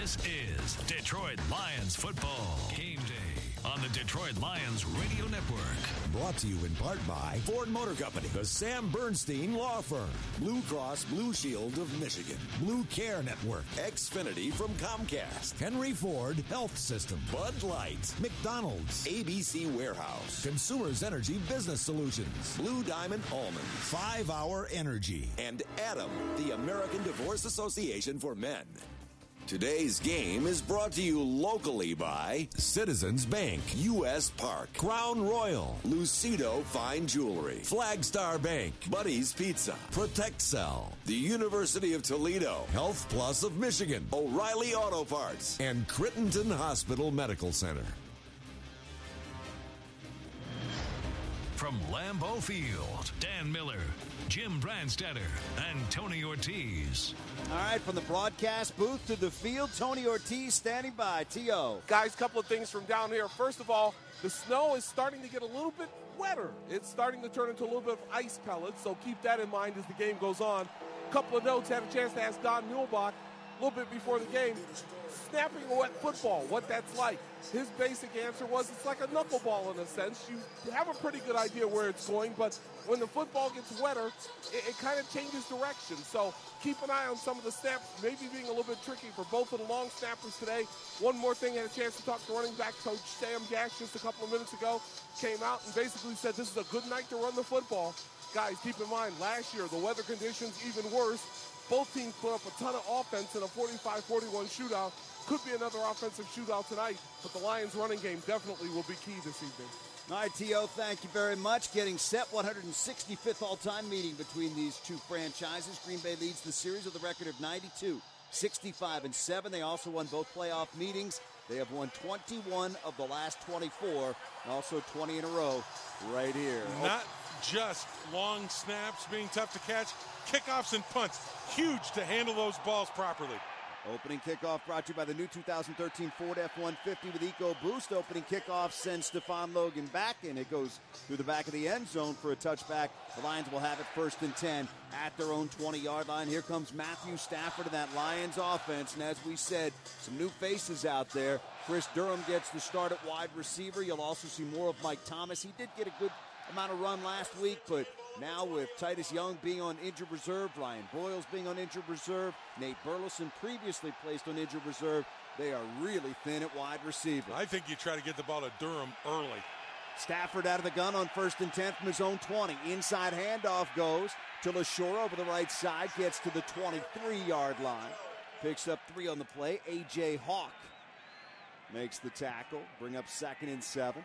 This is Detroit Lions football. Game day on the Detroit Lions Radio Network. Brought to you in part by Ford Motor Company, the Sam Bernstein Law Firm, Blue Cross Blue Shield of Michigan, Blue Care Network, Xfinity from Comcast, Henry Ford Health System, Bud Light, McDonald's, ABC Warehouse, Consumers Energy Business Solutions, Blue Diamond Almonds, 5 Hour Energy, and Adam, the American Divorce Association for Men. Today's game is brought to you locally by Citizens Bank, U.S. Park, Crown Royal, Lucido Fine Jewelry, Flagstar Bank, Buddy's Pizza, ProtectCell, the University of Toledo, Health Plus of Michigan, O'Reilly Auto Parts, and Crittenton Hospital Medical Center. From Lambeau Field, Dan Miller, Jim Brandstetter, and Tony Ortiz. All right, from the broadcast booth to the field, Tony Ortiz standing by. T.O. Guys, a couple of things from down here. First of all, the snow is starting to get a little bit wetter. It's starting to turn into a little bit of ice pellets, so keep that in mind as the game goes on. A couple of notes. Had a chance to ask Don Muhlbach a little bit before the game. Snapping a wet football, what that's like. His basic answer was it's like a knuckleball in a sense. You have a pretty good idea where it's going, but when the football gets wetter, it kind of changes direction. So keep an eye on some of the snaps, maybe being a little bit tricky for both of the long snappers today. One more thing, I had a chance to talk to running back coach Sam Gash just a couple of minutes ago. Came out and basically said this is a good night to run the football. Guys, keep in mind, last year the weather conditions even worse. Both teams put up a ton of offense in a 45-41 shootout. Could be another offensive shootout tonight, but the Lions' running game definitely will be key this evening. All right, T.O., thank you very much. Getting set, 165th all-time meeting between these two franchises. Green Bay leads the series with a record of 92, 65-7. They also won both playoff meetings. They have won 21 of the last 24, and also 20 in a row right here. Not just long snaps being tough to catch, kickoffs and punts. Huge to handle those balls properly. Opening kickoff brought to you by the new 2013 Ford F-150 with EcoBoost. Opening kickoff sends Stephon Logan back, and it goes through the back of the end zone for a touchback. The Lions will have it 1st and 10 at their own 20-yard line. Here comes Matthew Stafford in that Lions offense, and as we said, some new faces out there. Chris Durham gets the start at wide receiver. You'll also see more of Mike Thomas. He did get a good amount of run last week, but now with Titus Young being on injured reserve, Ryan Broyles being on injured reserve, Nate Burleson previously placed on injured reserve, they are really thin at wide receiver. I think you try to get the ball to Durham early. Stafford out of the gun on 1st and 10 from his own 20. Inside handoff goes to LaShore over the right side, gets to the 23-yard line. Picks up 3 on the play. A.J. Hawk makes the tackle, bring up 2nd and 7.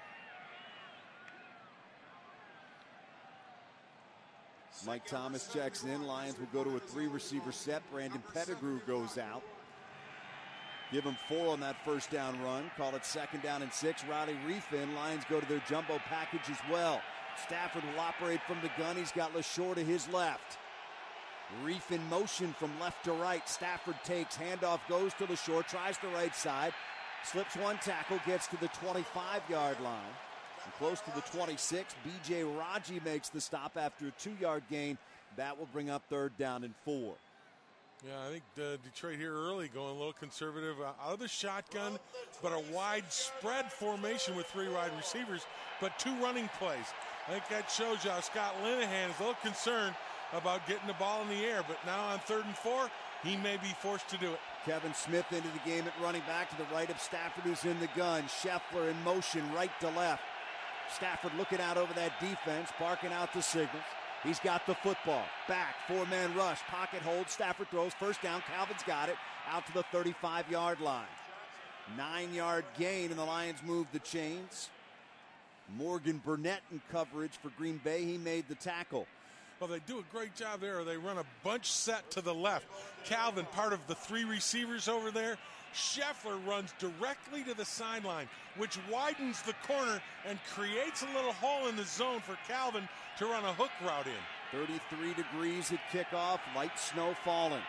Mike Thomas checks in. Lions will go to a 3-receiver set. Brandon Pettigrew goes out. Give him 4 on that first down run. Call it 2nd down and 6. Riley Reiff in. Lions go to their jumbo package as well. Stafford will operate from the gun. He's got LaShore to his left. Reiff in motion from left to right. Stafford takes. Handoff goes to LaShore. Tries the right side. Slips one tackle. Gets to the 25-yard line. And close to the 26, B.J. Raji makes the stop after a 2-yard gain. That will bring up 3rd down and 4. Yeah, I think Detroit here early going a little conservative out of the shotgun, but a wide spread formation with 3 wide receivers, but 2 running plays. I think that shows you how Scott Linehan is a little concerned about getting the ball in the air, but now on 3rd and 4, he may be forced to do it. Kevin Smith into the game at running back to the right of Stafford, who's in the gun. Scheffler in motion right to left. Stafford looking out over that defense, barking out the signals. He's got the football. Back, 4-man rush, pocket hold. Stafford throws, 1st down. Calvin's got it out to the 35-yard line. 9-yard gain, and the Lions move the chains. Morgan Burnett in coverage for Green Bay. He made the tackle. Well, they do a great job there. They run a bunch set to the left. Calvin, part of the 3 receivers over there. Scheffler runs directly to the sideline, which widens the corner and creates a little hole in the zone for Calvin to run a hook route in. 33 degrees at kickoff, light snow falling.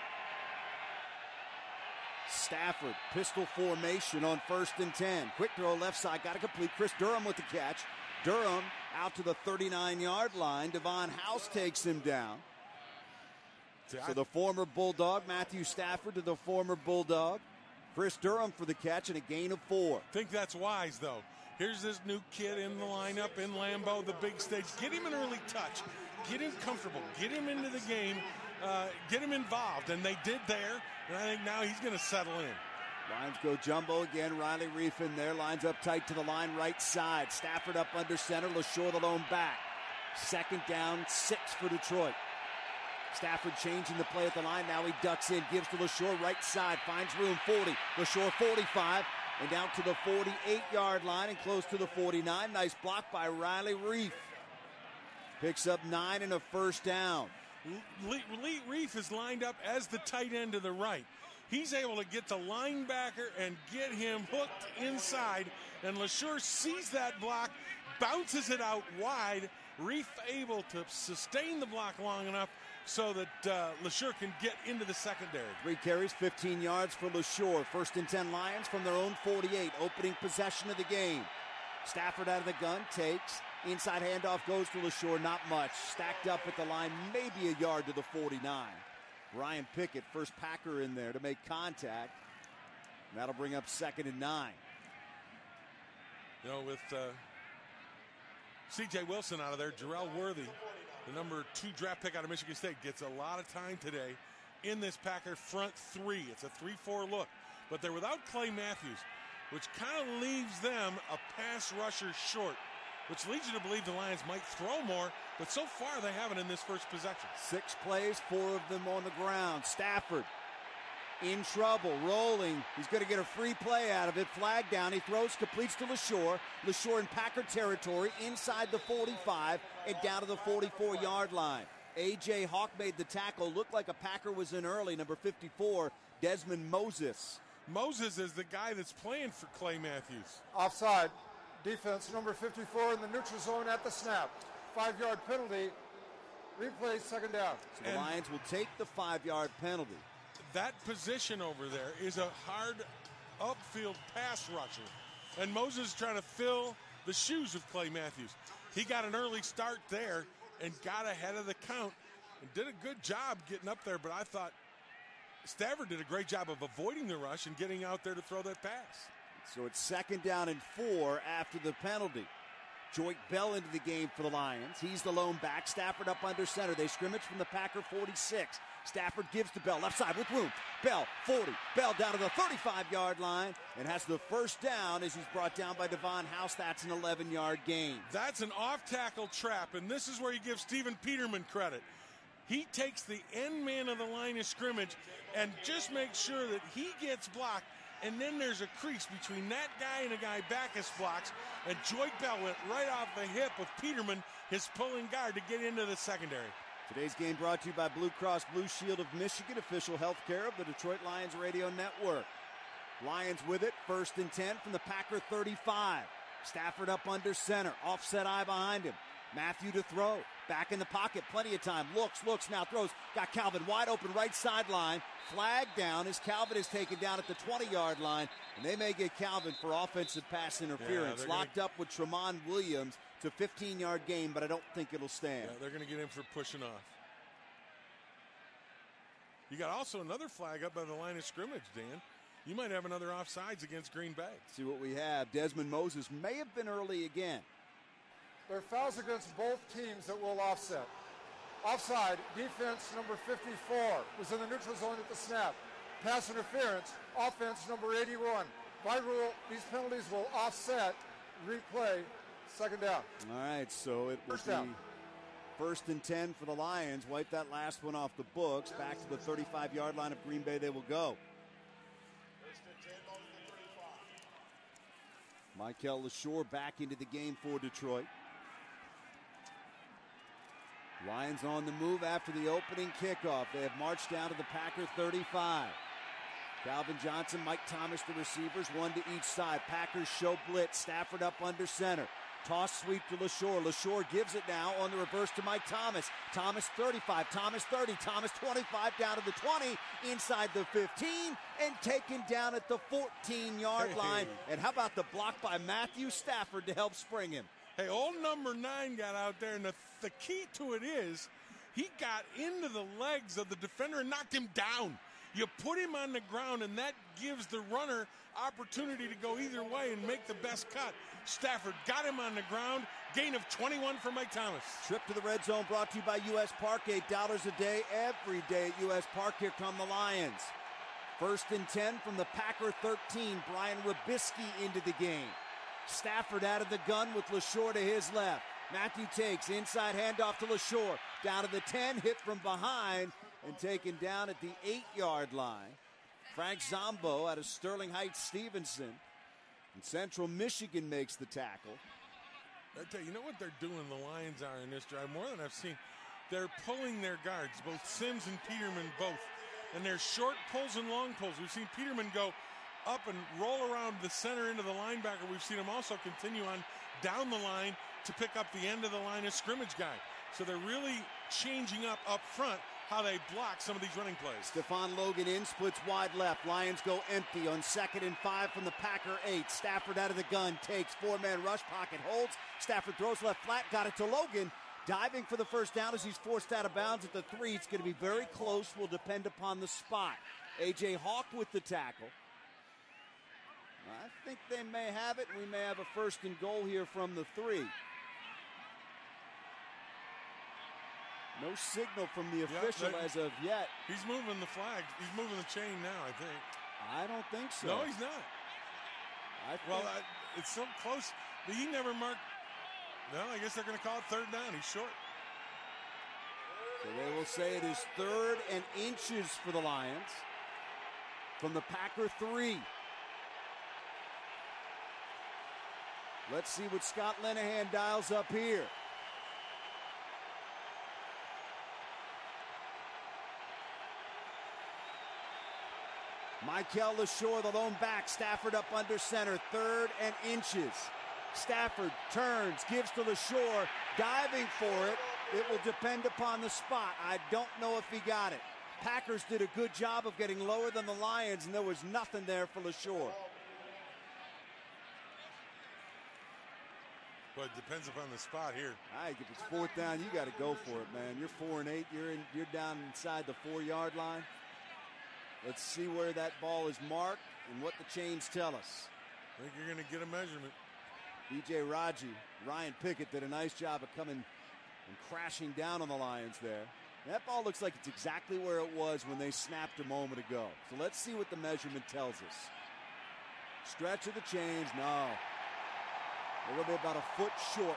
Stafford, pistol formation on 1st and 10. Quick throw left side, got to complete. Chris Durham with the catch. Durham out to the 39-yard line. Devon House takes him down. So the former Bulldog, Matthew Stafford, to the former Bulldog. Chris Durham for the catch and a gain of 4. I think that's wise, though. Here's this new kid in the lineup in Lambeau, the big stage. Get him an early touch. Get him comfortable. Get him into the game. Get him involved. And they did there. And I think now he's going to settle in. Lions go jumbo again. Riley Reef in there. Lines up tight to the line right side. Stafford up under center. LaShore the lone back. 2nd down, 6 for Detroit. Stafford changing the play at the line. Now he ducks in. Gives to LaShore right side. Finds room. 40. LaShore 45. And down to the 48-yard line and close to the 49. Nice block by Riley Reef. Picks up 9 and a first down. Reef is lined up as the tight end to the right. He's able to get the linebacker and get him hooked inside. And LaShore sees that block, bounces it out wide. Reef able to sustain the block long enough so that LaShore can get into the secondary. 3 carries, 15 yards for LaShore. 1st and 10 Lions from their own 48. Opening possession of the game. Stafford out of the gun, takes. Inside handoff goes to LaShore, not much. Stacked up at the line, maybe a yard to the 49. Ryan Pickett, first Packer in there to make contact. And that'll bring up 2nd and 9. You know, with C.J. Wilson out of there, Jarrell Worthy, the number 2 draft pick out of Michigan State, gets a lot of time today in this Packer front 3. It's a 3-4 look. But they're without Clay Matthews, which kind of leaves them a pass rusher short, which leads you to believe the Lions might throw more, but so far they haven't in this first possession. 6 plays, 4 of them on the ground. Stafford in trouble, rolling. He's going to get a free play out of it. Flag down. He throws, completes to LaShore. LaShore in Packer territory, inside the 45 and down to the 44-yard line. A.J. Hawk made the tackle. Looked like a Packer was in early, number 54, Desmond Moses. Moses is the guy that's playing for Clay Matthews. Offside. Defense number 54 in the neutral zone at the snap. 5-yard penalty. Replay, 2nd down. So the Lions will take the 5-yard penalty. That position over there is a hard upfield pass rusher. And Moses is trying to fill the shoes of Clay Matthews. He got an early start there and got ahead of the count and did a good job getting up there, but I thought Stafford did a great job of avoiding the rush and getting out there to throw that pass. So it's 2nd down and 4 after the penalty. Joyke Bell into the game for the Lions. He's the lone back. Stafford up under center. They scrimmage from the Packer 46. Stafford gives to Bell, left side with room. Bell, 40. Bell down to the 35-yard line and has the first down as he's brought down by Devon House. That's an 11-yard gain. That's an off-tackle trap, and this is where you give Stephen Peterman credit. He takes the end man of the line of scrimmage and just makes sure that he gets blocked. And then there's a crease between that guy and a guy Backus blocks. And Joyke Bell went right off the hip of Peterman, his pulling guard, to get into the secondary. Today's game brought to you by Blue Cross Blue Shield of Michigan, official health care of the Detroit Lions Radio Network. Lions with it, 1st and 10 from the Packer 35. Stafford up under center, offset eye behind him. Matthew to throw, back in the pocket, plenty of time, looks, now throws, got Calvin wide open right sideline, flag down as Calvin is taken down at the 20-yard line, and they may get Calvin for offensive pass interference. Locked up with Tramon Williams. It's a 15-yard game, but I don't think it'll stand. Yeah, they're going to get him for pushing off. You got also another flag up by the line of scrimmage, Dan. You might have another offsides against Green Bay. See what we have. Desmond Moses may have been early again. There are fouls against both teams that will offset. Offside, defense number 54 was in the neutral zone at the snap. Pass interference, offense number 81. By rule, these penalties will offset. Replay, 2nd down. All right, so it will be 1st and 10 for the Lions. Wipe that last one off the books. Back to the 35-yard line of Green Bay they will go. Michael LaShore back into the game for Detroit. Lions on the move after the opening kickoff. They have marched down to the Packer 35. Calvin Johnson, Mike Thomas, the receivers, 1 to each side. Packers show blitz. Stafford up under center. Toss sweep to LaShore. LaShore gives it now on the reverse to Mike Thomas. Thomas 35, Thomas 30, Thomas 25 down to the 20, inside the 15, and taken down at the 14-yard line. And how about the block by Matthew Stafford to help spring him? Hey, old number 9 got out there, and the key to it is he got into the legs of the defender and knocked him down. You put him on the ground, and that gives the runner opportunity to go either way and make the best cut. Stafford got him on the ground. Gain of 21 for Mike Thomas. Trip to the red zone brought to you by U.S. Park. $8 a day, every day at U.S. Park. Here come the Lions. 1st and 10 from the Packer 13. Brian Robisky into the game. Stafford out of the gun with LaShore to his left. Matthew takes inside handoff to LaShore. Down to the 10, hit from behind and taken down at the 8-yard line. Frank Zombo out of Sterling Heights Stevenson. And Central Michigan makes the tackle. I tell you know what they're doing, the Lions are in this drive, more than I've seen. They're pulling their guards, both Sims and Peterman both. And they're short pulls and long pulls. We've seen Peterman go up and roll around the center into the linebacker. We've seen him also continue on down the line to pick up the end of the line of scrimmage guy. So they're really changing up front how they block some of these running plays. Stephon Logan in, splits wide left. Lions go empty on 2nd and 5 from the Packer 8. Stafford out of the gun, takes 4-man rush, pocket holds. Stafford throws left flat, got it to Logan. Diving for the first down as he's forced out of bounds at the 3. It's going to be very close, will depend upon the spot. A.J. Hawk with the tackle. I think they may have it. We may have a 1st and goal here from the 3. No signal from the official as of yet. He's moving the flag. He's moving the chain now, I think. I don't think so. No, he's not. It's so close. But he never marked. No, I guess they're going to call it 3rd down. He's short. So they will say it is 3rd and inches for the Lions from the Packer 3. Let's see what Scott Linehan dials up here. Michael LaShore, the lone back. Stafford up under center. 3rd and inches. Stafford turns, gives to LaShore, diving for it. It will depend upon the spot. I don't know if he got it. Packers did a good job of getting lower than the Lions, and there was nothing there for LaShore. But it depends upon the spot here. I think if it's 4th down, you got to go for it, man. You're 4 and 8. You're down inside the 4-yard line. Let's see where that ball is marked and what the chains tell us. I think you're going to get a measurement. B.J. Raji, Ryan Pickett did a nice job of coming and crashing down on the Lions there. That ball looks like it's exactly where it was when they snapped a moment ago. So let's see what the measurement tells us. Stretch of the chains, no. A little bit about a foot short.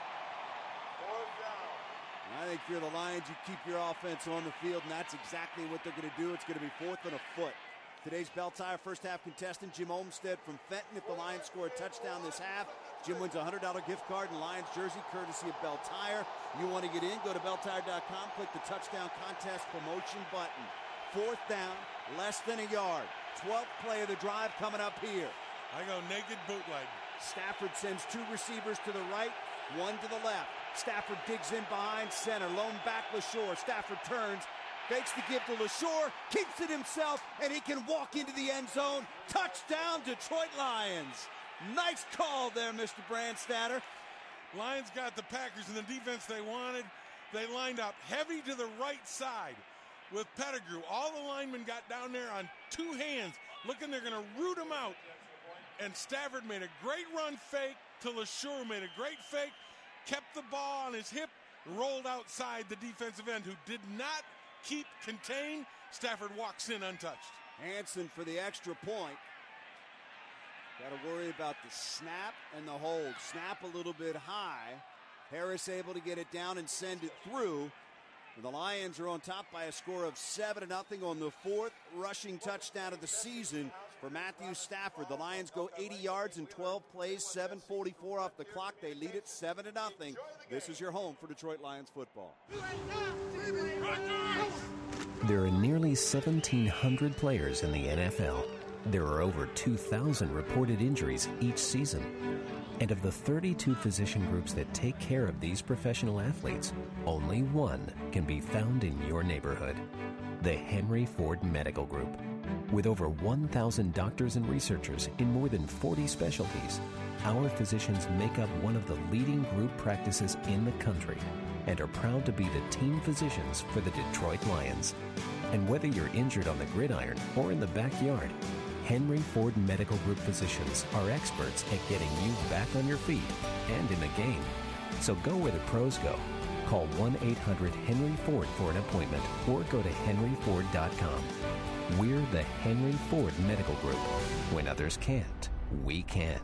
I think if you're the Lions, you keep your offense on the field, and that's exactly what they're going to do. It's going to be 4th and a foot. Today's Bell Tire first half contestant, Jim Olmstead from Fenton. If the Lions score a touchdown this half, Jim wins a $100 gift card and Lions jersey courtesy of Bell Tire. You want to get in, go to belltire.com, click the touchdown contest promotion button. 4th down, less than a yard. 12th play of the drive coming up here. I go naked bootleg. Stafford sends 2 receivers to the right, 1 to the left. Stafford digs in behind center. Lone back LaShore. Stafford turns, fakes the give to LaShore, keeps it himself, and he can walk into the end zone. Touchdown, Detroit Lions. Nice call there, Mr. Brandstatter. Lions got the Packers in the defense they wanted. They lined up heavy to the right side with Pettigrew. All the linemen got down there on 2 hands, looking they're going to root him out. And Stafford made a great run fake to LaShore, made a great fake, kept the ball on his hip, rolled outside the defensive end, who did not keep contained. Stafford walks in untouched. Hanson for the extra point. Got to worry about the snap and the hold. Snap a little bit high. Harris able to get it down and send it through. The Lions are on top by a score of 7-0 on the 4th rushing touchdown of the season for Matthew Stafford. The Lions go 80 yards in 12 plays, 7:44 off the clock. They lead it 7-0. This is your home for Detroit Lions football. There are nearly 1,700 players in the NFL. There are over 2,000 reported injuries each season. And of the 32 physician groups that take care of these professional athletes, only one can be found in your neighborhood. The Henry Ford Medical Group. With over 1,000 doctors and researchers in more than 40 specialties, our physicians make up one of the leading group practices in the country. and are proud to be the team physicians for the Detroit Lions. And whether you're injured on the gridiron or in the backyard, Henry Ford Medical Group physicians are experts at getting you back on your feet and in the game. So go where the pros go. Call 1-800-HENRY-FORD for an appointment or go to henryford.com. We're the Henry Ford Medical Group. When others can't, we can.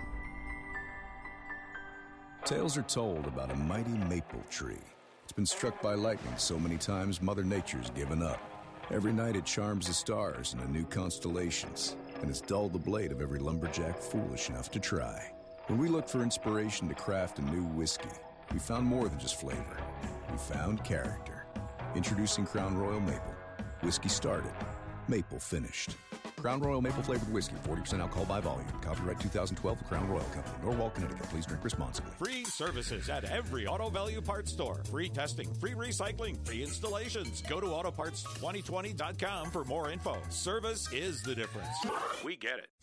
Tales are told about a mighty maple tree. It's been struck by lightning so many times Mother Nature's given up. Every night it charms the stars into new constellations, and it's dulled the blade of every lumberjack foolish enough to try. When we looked for inspiration to craft a new whiskey, we found more than just flavor. We found character. Introducing Crown Royal Maple. Whiskey started, maple finished. Crown Royal Maple Flavored Whiskey, 40% alcohol by volume. Copyright 2012, The Crown Royal Company, Norwalk, Connecticut. Please drink responsibly. Free services at every Auto Value Parts store. Free testing, free recycling, free installations. Go to autoparts2020.com for more info. Service is the difference. We get it.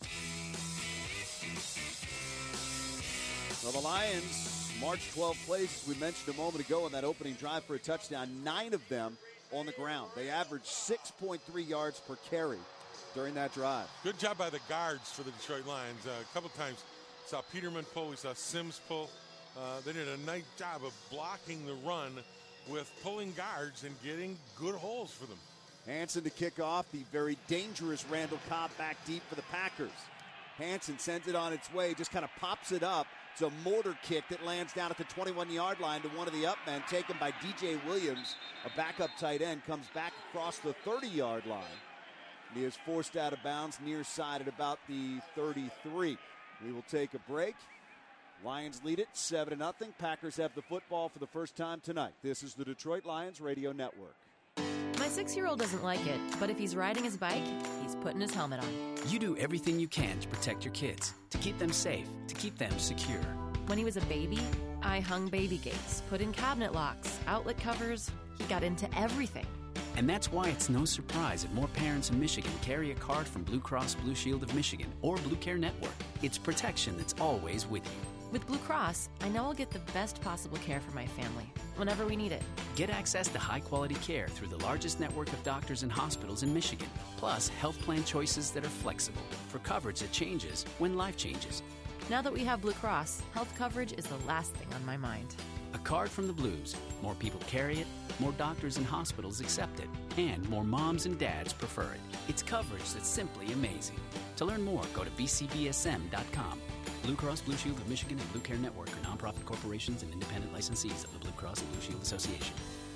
Well, the Lions March 12 plays, as we mentioned a moment ago, in that opening drive for a touchdown, 9 of them on the ground. They averaged 6.3 yards per carry during that drive. Good job by the guards for the Detroit Lions. A couple times saw Peterman pull, we saw Sims pull. They did a nice job of blocking the run with pulling guards and getting good holes for them. Hansen to kick off. The very dangerous Randall Cobb back deep for the Packers. Hansen sends it on its way, just kind of pops it up. It's a mortar kick that lands down at the 21-yard line to one of the up men, taken by DJ Williams. A backup tight end comes back across the 30-yard line. He is forced out of bounds near side at about the 33. We will take a break. Lions lead it 7-0. Packers have the football for the first time tonight. This is the Detroit Lions Radio Network. My 6-year-old doesn't like it, but if he's riding his bike, he's putting his helmet on. You do everything you can to protect your kids, to keep them safe, to keep them secure. When he was a baby, I hung baby gates, put in cabinet locks, outlet covers. He got into everything. And that's why it's no surprise that more parents in Michigan carry a card from Blue Cross Blue Shield of Michigan or Blue Care Network. It's protection that's always with you. With Blue Cross, I know I'll get the best possible care for my family, whenever we need it. Get access to high-quality care through the largest network of doctors and hospitals in Michigan, plus health plan choices that are flexible for coverage that changes when life changes. Now that we have Blue Cross, health coverage is the last thing on my mind. A card from the Blues. More people carry it, more doctors and hospitals accept it, and more moms and dads prefer it. It's coverage that's simply amazing. To learn more, go to bcbsm.com. Blue Cross Blue Shield of Michigan and Blue Care Network are nonprofit corporations and independent licensees of the Blue Cross and Blue Shield Association.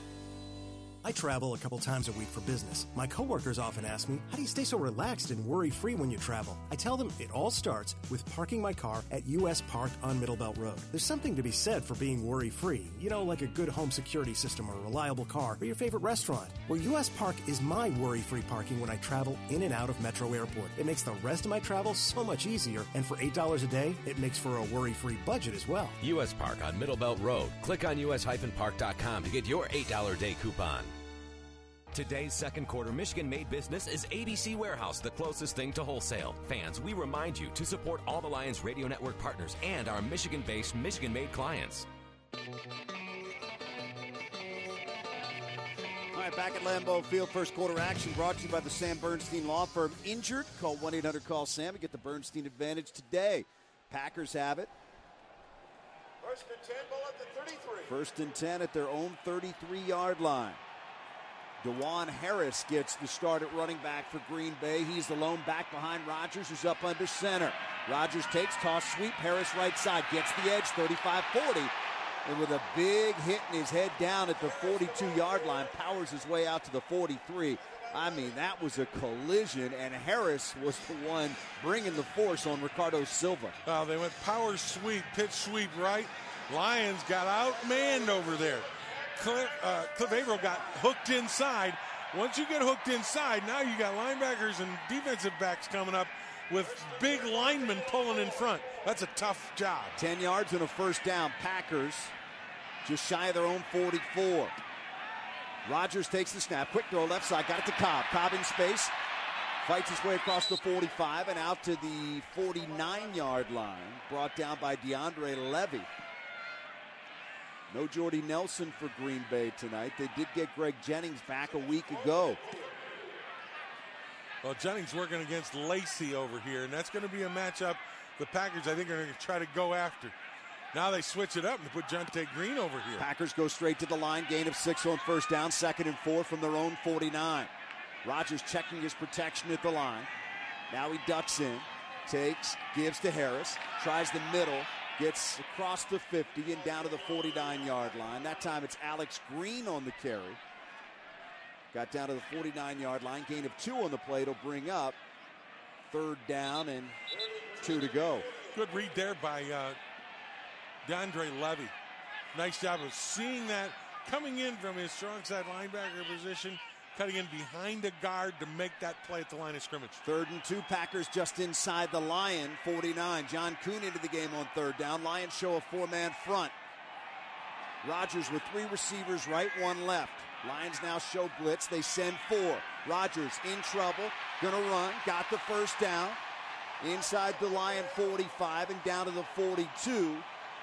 I travel a couple times a week for business. My coworkers often ask me, how do you stay so relaxed and worry-free when you travel? I tell them it all starts with parking my car at U.S. Park on Middlebelt Road. There's something to be said for being worry-free. You know, like a good home security system or a reliable car or your favorite restaurant. Well, U.S. Park is my worry-free parking when I travel in and out of Metro Airport. It makes the rest of my travel so much easier, and for $8 a day, it makes for a worry-free budget as well. U.S. Park on Middlebelt Road. Click on us-park.com to get your $8 a day coupon. Today's second quarter Michigan-made business is ABC Warehouse, the closest thing to wholesale. Fans, we remind you to support all the Lions Radio Network partners and our Michigan-based, Michigan-made clients. All right, back at Lambeau Field, first quarter action brought to you by the Sam Bernstein Law Firm. Injured? Call 1-800-CALL-SAM and get the Bernstein advantage today. Packers have it. First and 10, ball at the 33. First and 10 at their own 33-yard line. DeJuan Harris gets the start at running back for Green Bay. He's the lone back behind Rodgers, who's up under center. Rodgers takes, toss, sweep. Harris right side, gets the edge, 35-40. And with a big hit in his head down at the 42-yard line, powers his way out to the 43. I mean, that was a collision, and Harris was the one bringing the force on Ricardo Silva. Well, they went power sweep, pitch sweep right. Lions got outmanned over there. Cliff Averill got hooked inside. Once you get hooked inside, now you got linebackers and defensive backs coming up with big linemen pulling in front. That's a tough job. 10 yards and a first down. Packers just shy of their own 44. Rodgers takes the snap. Quick throw left side. Got it to Cobb. Cobb in space. Fights his way across the 45 and out to the 49-yard line. Brought down by DeAndre Levy. No Jordy Nelson for Green Bay tonight. They did get Greg Jennings back a week ago. Well, Jennings working against Lacey over here, and that's going to be a matchup the Packers, I think, are going to try to go after. Now they switch it up and put Jonte Green over here. Packers go straight to the line. Gain of 6 on first down. 2nd and 4 from their own 49. Rodgers checking his protection at the line. Now he ducks in. Takes, gives to Harris. Tries the middle. Gets across the 50 and down to the 49-yard line. That time it's Alex Green on the carry. Got down to the 49-yard line. Gain of 2 on the play. It'll bring up 3rd down and 2 to go. Good read there by DeAndre Levy. Nice job of seeing that coming in from his strong side linebacker position, cutting in behind a guard to make that play at the line of scrimmage. 3rd and 2, Packers just inside the Lion 49. John Kuhn into the game on 3rd down. Lions show a 4-man front. Rodgers with 3 receivers, right, 1 left. Lions now show blitz. They send 4. Rodgers in trouble. Gonna run. Got the first down. Inside the Lion 45 and down to the 42.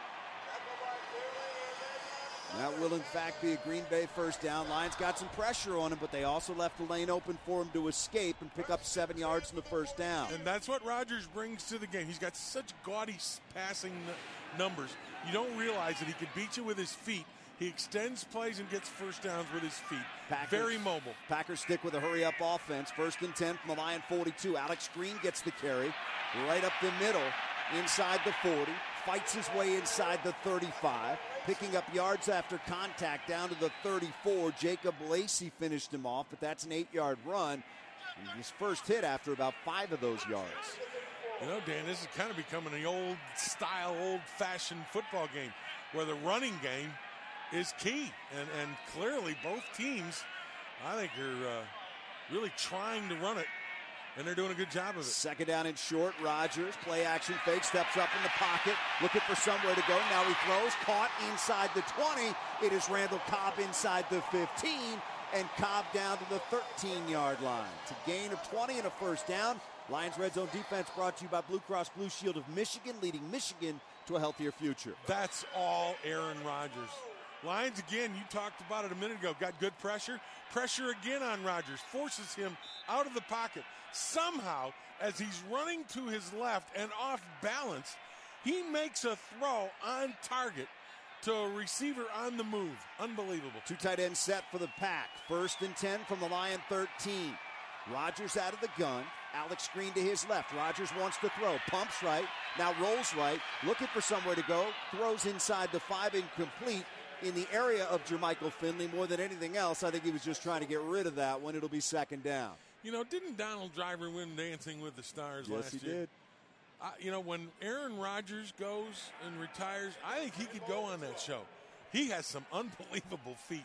That will, in fact, be a Green Bay first down. Lions got some pressure on him, but they also left the lane open for him to escape and pick up 7 yards in the first down. And that's what Rodgers brings to the game. He's got such gaudy passing numbers. You don't realize that he could beat you with his feet. He extends plays and gets first downs with his feet. Very mobile. Packers stick with a hurry-up offense. 1st and 10 from the Lion 42. Alex Green gets the carry right up the middle inside the 40. Fights his way inside the 35. Picking up yards after contact down to the 34. Jacob Lacey finished him off, but that's an 8-yard run. And his first hit after about 5 of those yards. You know, Dan, this is kind of becoming an old-style, old-fashioned football game where the running game is key. And clearly both teams, I think, are really trying to run it, and they're doing a good job of it. 2nd down and short. Rodgers, play action fake, steps up in the pocket, looking for somewhere to go. Now he throws, caught inside the 20. It is Randall Cobb inside the 15, and Cobb down to the 13-yard line. It's a gain of 20 and a first down. Lions Red Zone Defense brought to you by Blue Cross Blue Shield of Michigan, leading Michigan to a healthier future. That's all Aaron Rodgers. Lions, again, you talked about it a minute ago, got good pressure. Pressure again on Rodgers, forces him out of the pocket. Somehow, as he's running to his left and off balance, he makes a throw on target to a receiver on the move. Unbelievable. 2 tight ends set for the Pack. 1st and 10 from the Lion 13. Rodgers out of the gun. Alex Green to his left. Rodgers wants to throw. Pumps right. Now rolls right. Looking for somewhere to go. Throws inside the 5, incomplete. In the area of Jermichael Finley, more than anything else, I think he was just trying to get rid of that when it'll be 2nd down. You know, didn't Donald Driver win Dancing with the Stars last year? Yes, he did. You know, when Aaron Rodgers goes and retires, I think he could go on that show. He has some unbelievable feet.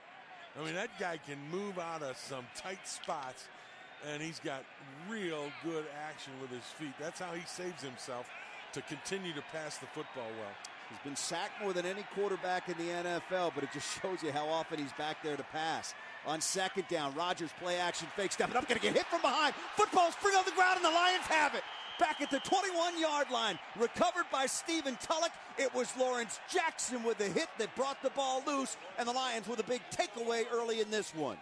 I mean, that guy can move out of some tight spots, and he's got real good action with his feet. That's how he saves himself to continue to pass the football well. He's been sacked more than any quarterback in the NFL, but it just shows you how often he's back there to pass. On 2nd down, Rodgers play action fake, stepping up, going to get hit from behind. Football's free on the ground, and the Lions have it. Back at the 21-yard line, recovered by Stephen Tulloch. It was Lawrence Jackson with the hit that brought the ball loose, and the Lions with a big takeaway early in this one.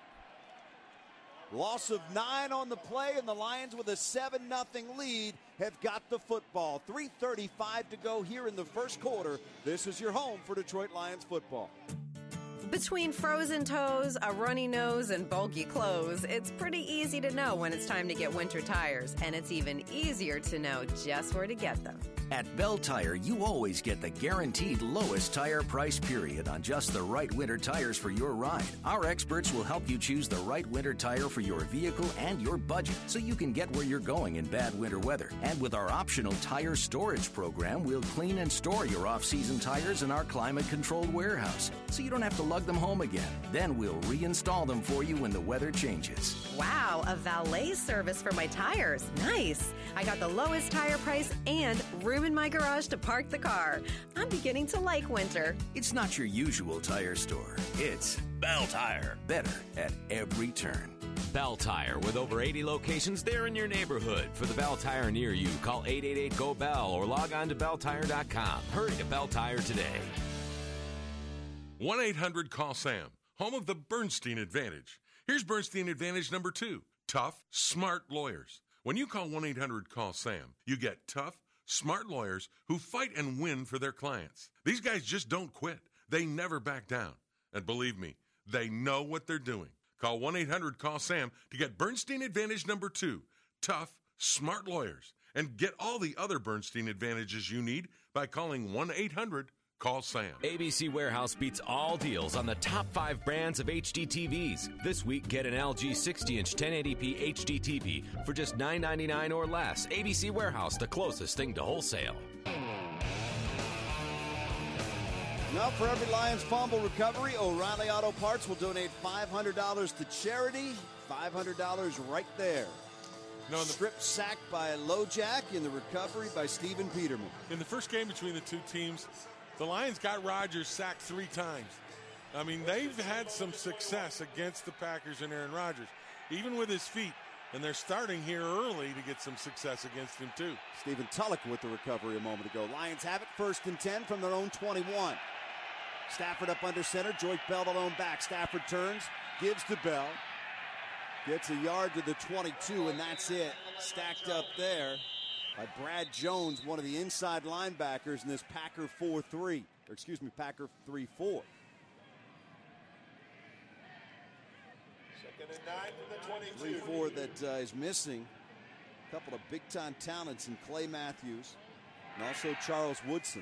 Loss of 9 on the play, and the Lions with a 7-0 lead have got the football. 3:35 to go here in the first quarter. This is your home for Detroit Lions football. Between frozen toes, a runny nose, and bulky clothes, it's pretty easy to know when it's time to get winter tires, and it's even easier to know just where to get them. At Bell Tire, you always get the guaranteed lowest tire price period on just the right winter tires for your ride. Our experts will help you choose the right winter tire for your vehicle and your budget so you can get where you're going in bad winter weather. And with our optional tire storage program, we'll clean and store your off-season tires in our climate-controlled warehouse so you don't have to lug them home again. Then we'll reinstall them for you when the weather changes. Wow, a valet service for my tires. Nice. I got the lowest tire price and room in my garage to park the car. I'm beginning to like winter. It's not your usual tire store. It's Bell Tire. Better at every turn. Bell Tire, with over 80 locations there in your neighborhood. For the Bell Tire near you, call 888-GO-BELL or log on to belltire.com. Hurry to Bell Tire today. 1-800-CALL-SAM, home of the Bernstein Advantage. Here's Bernstein Advantage number 2, tough, smart lawyers. When you call 1-800-CALL-SAM, you get tough, smart lawyers who fight and win for their clients. These guys just don't quit. They never back down. And believe me, they know what they're doing. Call 1-800-CALL-SAM to get Bernstein Advantage number 2, tough, smart lawyers. And get all the other Bernstein advantages you need by calling 1-800-CALL-SAM. ABC Warehouse beats all deals on the top 5 brands of HD TVs. This week, get an LG 60-inch 1080p HD TV for just $9.99 or less. ABC Warehouse, the closest thing to wholesale. Now, for every Lions fumble recovery, O'Reilly Auto Parts will donate $500 to charity. $500 right there. No, strip sack by Lojak in the recovery by Stephen Peterman. In the first game between the two teams, the Lions got Rodgers sacked 3 times. I mean, they've had some success against the Packers and Aaron Rodgers, even with his feet. And they're starting here early to get some success against him, too. Stephen Tulloch with the recovery a moment ago. Lions have it 1st and 10 from their own 21. Stafford up under center. Joyke Bell the lone back. Stafford turns, gives to Bell. Gets a yard to the 22, and that's it. Stacked up there by Brad Jones, one of the inside linebackers in this Packer 4-3. Or excuse me, Packer 3-4. 2nd and 9 to the 22. 3-4 that is missing. A couple of big-time talents in Clay Matthews and also Charles Woodson.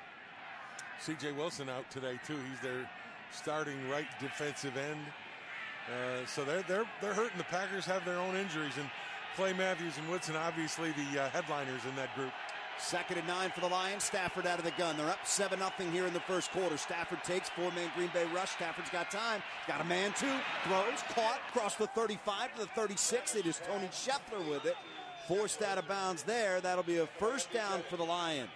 C.J. Wilson out today, too. He's their starting right defensive end. So they're hurting. The Packers have their own injuries, and Clay Matthews and Woodson obviously the headliners in that group. 2nd and 9 for the Lions. Stafford out of the gun. They're up 7-0 here in the first quarter. Stafford takes 4-man Green Bay rush. Stafford's got time. Got a man too. Throws. Caught. Across the 35 to the 36. It is Tony Scheffler with it. Forced out of bounds there. That'll be a first down for the Lions.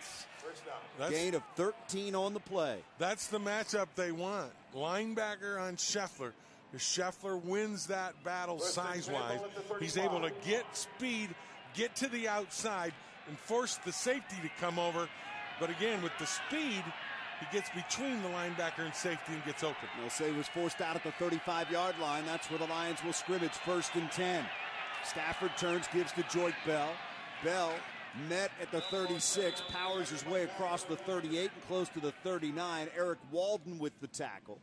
Gain of 13 on the play. That's the matchup they want. Linebacker on Scheffler. If Scheffler wins that battle size-wise, he's able to get speed, get to the outside, and force the safety to come over. But again, with the speed, he gets between the linebacker and safety and gets open. They'll say he was forced out at the 35-yard line. That's where the Lions will scrimmage, 1st and 10. Stafford turns, gives to Joyke Bell. Bell met at the 36, powers his way across the 38 and close to the 39. Eric Walden with the tackle.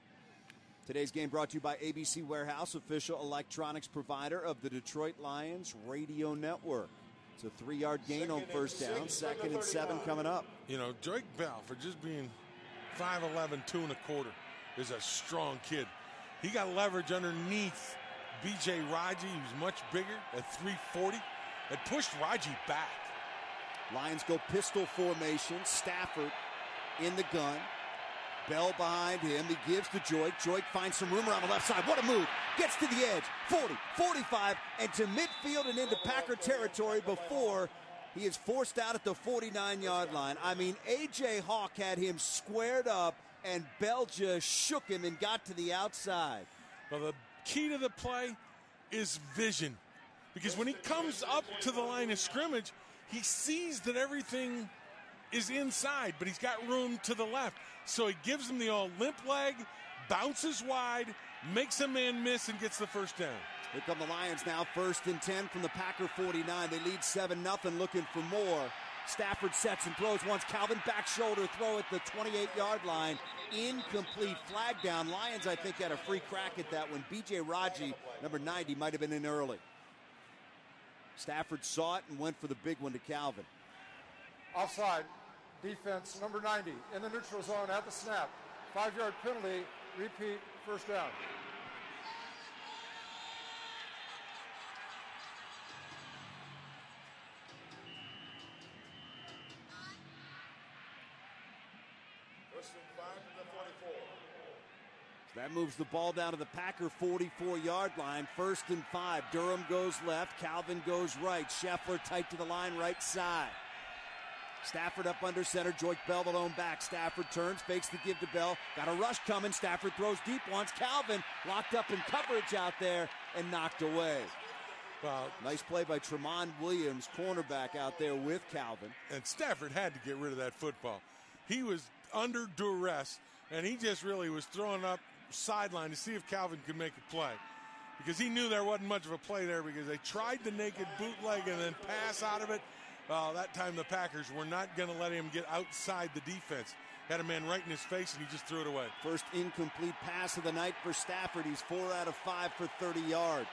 Today's game brought to you by ABC Warehouse, official electronics provider of the Detroit Lions radio network. It's a 3-yard gain on first down. 2nd and 7 coming up. You know, Joyke Bell, for just being 5'11", 2 1/4, is a strong kid. He got leverage underneath B.J. Raji, who's much bigger at 340, and pushed Raji back. Lions go pistol formation. Stafford in the gun. Bell behind him. He gives to Joyke. Joyke finds some room around the left side. What a move. Gets to the edge. 40, 45, and to midfield and into Packer territory before he is forced out at the 49-yard line. I mean, A.J. Hawk had him squared up, and Bell just shook him and got to the outside. Well, the key to the play is vision. Because when he comes up to the line of scrimmage, he sees that everything is inside, but he's got room to the left. So he gives him the old limp leg, bounces wide, makes a man miss, and gets the first down. Here come the Lions now, 1st and 10 from the Packer 49. They lead 7-0, looking for more. Stafford sets and throws once. Calvin back shoulder throw at the 28-yard line. Incomplete, flag down. Lions, I think, had a free crack at that when B.J. Raji, number 90, might have been in early. Stafford saw it and went for the big one to Calvin. Offside. Defense, number 90, in the neutral zone at the snap. 5-yard penalty, repeat, first down. First and 5 to the 44. That moves the ball down to the Packer 44-yard line. 1st and 5. Durham goes left. Calvin goes right. Scheffler tight to the line, right side. Stafford up under center. Joyke Bell the lone back. Stafford turns, fakes the give to Bell. Got a rush coming. Stafford throws deep once. Calvin locked up in coverage out there and knocked away. Well, nice play by Tremont Williams, cornerback out there with Calvin. And Stafford had to get rid of that football. He was under duress And he just really was throwing up sideline to see if Calvin could make a play. Because he knew there wasn't much of a play there because they tried the naked bootleg and then pass out of it. That time the Packers were not going to let him get outside the defense. Had a man right in his face, and he just threw it away. First incomplete pass of the night for Stafford. He's 4 out of 5 for 30 yards.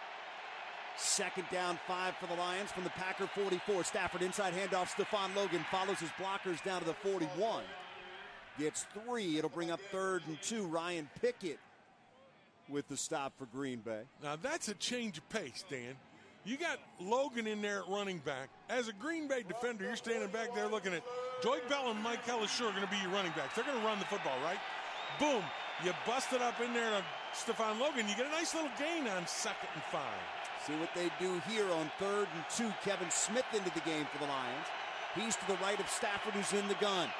Second down, 5 for the Lions from the Packer 44. Stafford inside handoff. Stephon Logan follows his blockers down to the 41. Gets 3. It'll bring up 3rd and 2. Ryan Pickett with the stop for Green Bay. Now, that's a change of pace, Dan. You got Logan in there at running back. As a Green Bay defender, you're standing back there looking at Joey Bell and Mike Ellis are going to be your running backs. They're going to run the football, right? Boom. You bust it up in there to Stephon Logan. You get a nice little gain on 2nd and 5. See what they do here on 3rd and 2. Kevin Smith into the game for the Lions. He's to the right of Stafford, who's in the gun.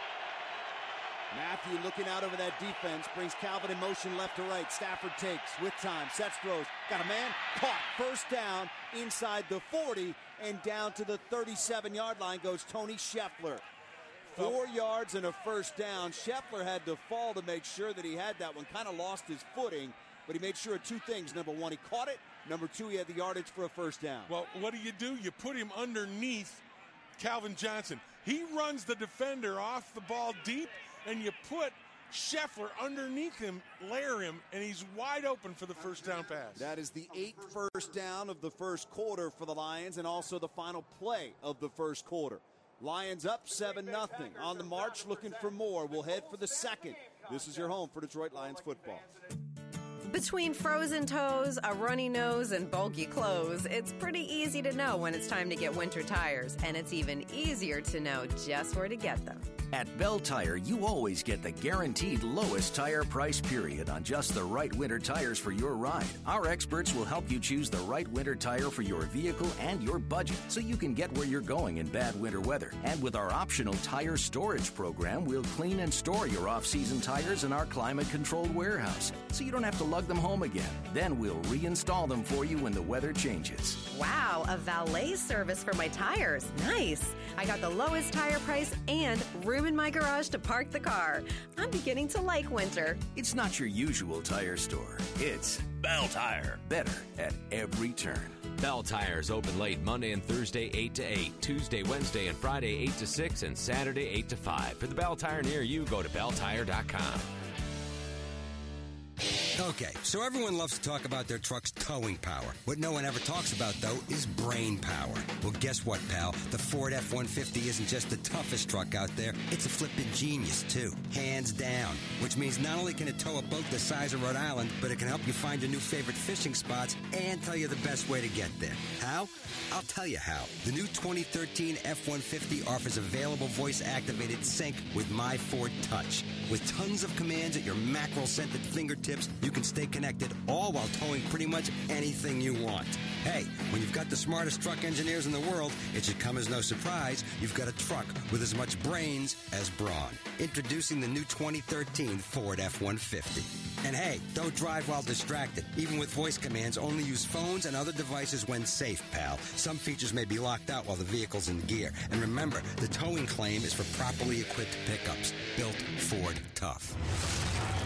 Matthew looking out over that defense, brings Calvin in motion left to right. Stafford takes with time, sets, throws, got a man, caught, first down inside the 40, and down to the 37-yard line goes Tony Scheffler. 4 yards and a first down. Scheffler had to fall to make sure that he had that one, kind of lost his footing, but he made sure of 2 things. Number 1, he caught it. Number 2, he had the yardage for a first down. Well, what do? You put him underneath Calvin Johnson. He runs the defender off the ball deep, and you put Scheffler underneath him, layer him, and he's wide open for the first down pass. That is the 8th first down of the first quarter for the Lions, and also the final play of the first quarter. Lions up 7-0. On the march, looking for more. We'll head for the second. This is your home for Detroit Lions football. Between frozen toes, a runny nose, and bulky clothes, it's pretty easy to know when it's time to get winter tires, and it's even easier to know just where to get them. At Bell Tire, you always get the guaranteed lowest tire price period on just the right winter tires for your ride. Our experts will help you choose the right winter tire for your vehicle and your budget so you can get where you're going in bad winter weather. And with our optional tire storage program, we'll clean and store your off-season tires in our climate-controlled warehouse so you don't have to lug them home again. Then we'll reinstall them for you when the weather changes. Wow, a valet service for my tires. Nice. I got the lowest tire price and room in my garage to park the car. I'm beginning to like winter. It's not your usual tire store. It's Bell Tire. Better at every turn. Bell Tires open late Monday and Thursday 8 to 8, Tuesday, Wednesday, and Friday 8 to 6, and Saturday 8 to 5. For the Bell Tire near you, go to belltire.com. Okay, so everyone loves to talk about their truck's towing power. What no one ever talks about, though, is brain power. Well, guess what, pal? The Ford F-150 isn't just the toughest truck out there. It's a flippin' genius, too. Hands down. Which means not only can it tow a boat the size of Rhode Island, but it can help you find your new favorite fishing spots and tell you the best way to get there. How? I'll tell you how. The new 2013 F-150 offers available voice-activated sync with My Ford Touch. With tons of commands at your mackerel-scented fingertips, you can stay connected all while towing pretty much anything you want. Hey, when you've got the smartest truck engineers in the world, it should come as no surprise you've got a truck with as much brains as brawn. Introducing the new 2013 Ford F-150. And hey, don't drive while distracted. Even with voice commands, only use phones and other devices when safe, pal. Some features may be locked out while the vehicle's in gear. And remember, the towing claim is for properly equipped pickups. Built Ford Tough.